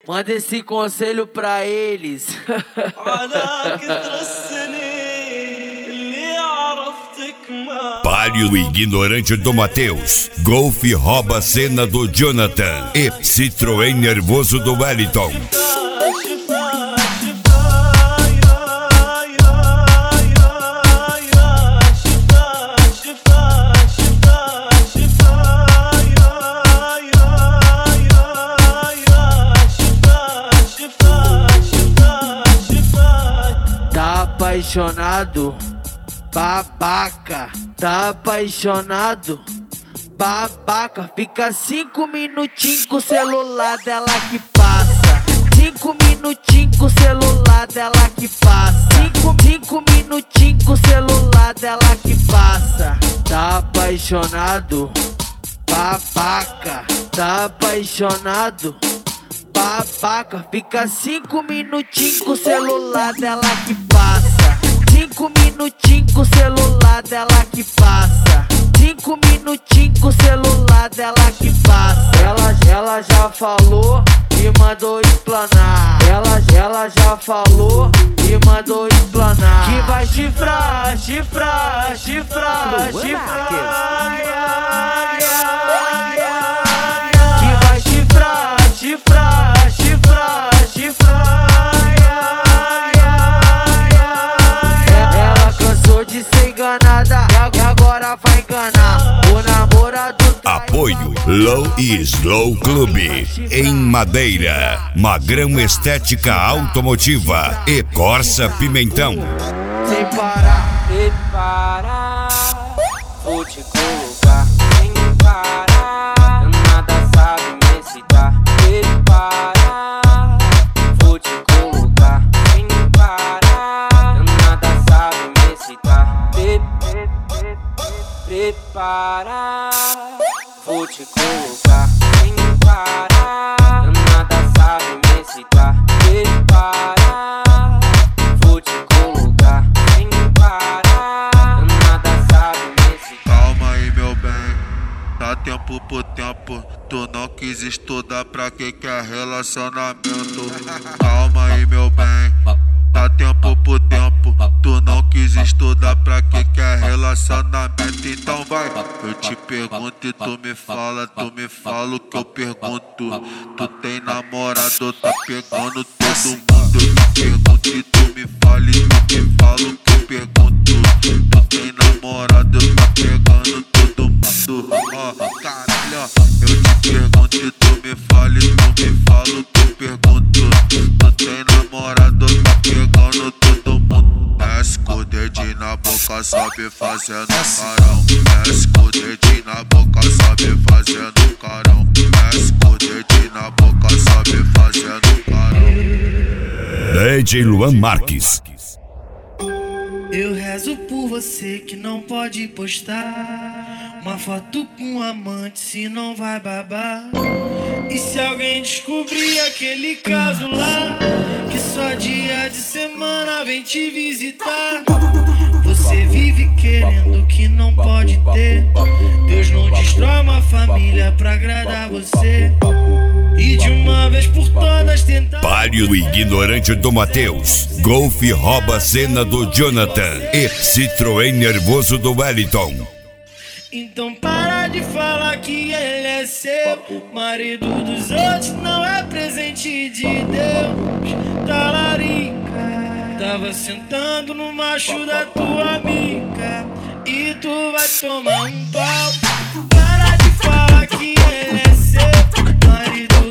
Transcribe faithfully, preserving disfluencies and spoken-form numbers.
Manda esse conselho pra eles. Palio ignorante do Matheus, Golf rouba a cena do Jonathan e Citroën nervoso do Wellington. Tá apaixonado? Babaca, tá apaixonado? Babaca, fica cinco minutinhos com o celular dela que passa. Cinco minutinhos com o celular dela que passa. Cinco, cinco minutinhos com o celular dela que passa. Tá apaixonado? Babaca, tá apaixonado? Babaca, fica cinco minutinhos com o celular dela que passa. Cinco minutinhos com o celular dela que passa. Cinco minutinhos com o celular dela que passa. Ela, ela já falou e mandou explanar. Ela, ela já falou e mandou explanar. Que vai chifrar, chifrar, chifrar, chifrar. Ai, ai, ai, ai. Que vai chifrar, chifrar, chifrar, chifrar. De ser enganada e agora vai enganar o namorado. Apoio Low e Slow Clube em Madeira, Magrão Estética Automotiva e Corsa Pimentão. Sem parar, sem parar, vou te colocar. Sem parar, nada sabe me excitar. Sem parar, vou te colocar. Sem parar, nada sabe me excitar. Prepara, vou te colocar. Sem parar, nada sabe me excitar. Prepara, vou te colocar. Sem parar, nada sabe me excitar. Calma aí, meu bem, dá tempo por tempo. Tu não quis estudar, pra que que é relacionamento? Calma aí, meu bem, dá tempo por tempo. Tu não quis estudar, pra que que é relacionamento? Então vai, eu te pergunto e tu me fala. Tu me fala o que eu pergunto. Tu tem namorado, tá pegando todo mundo. Eu te pergunto e tu me fala. E tu me fala o que eu pergunto. Tu tem namorado, tá pegando todo mundo. Ó, oh, caralho, ó, eu te pergunto e tu me fala. E tu me fala o que eu pergunto. Tu tem namorado, tá pegando todo mundo. Desce com o dedinho na boca, sobe fazendo carão. Desce com o dedinho na boca, sobe fazendo carão. Desce com o dedinho na boca, sobe fazendo carão. D J Luan Marques. Eu rezo por você que não pode postar uma foto com um amante, se não vai babar. E se alguém descobrir aquele caso lá, que só dia de semana vem te visitar. Você vive querendo que não pode ter. Deus não destrói uma família pra agradar você. E de uma vez por todas tentar. Palio ignorante do Matheus, Golf rouba a cena do Jonathan e Citroën nervoso do Wellington. Então para de falar que ele é seu. Marido dos outros não é presente de Deus. Talarica, tava sentando no macho da tua amiga. E tu vai tomar um pau. Para de falar que ele é seu. Marido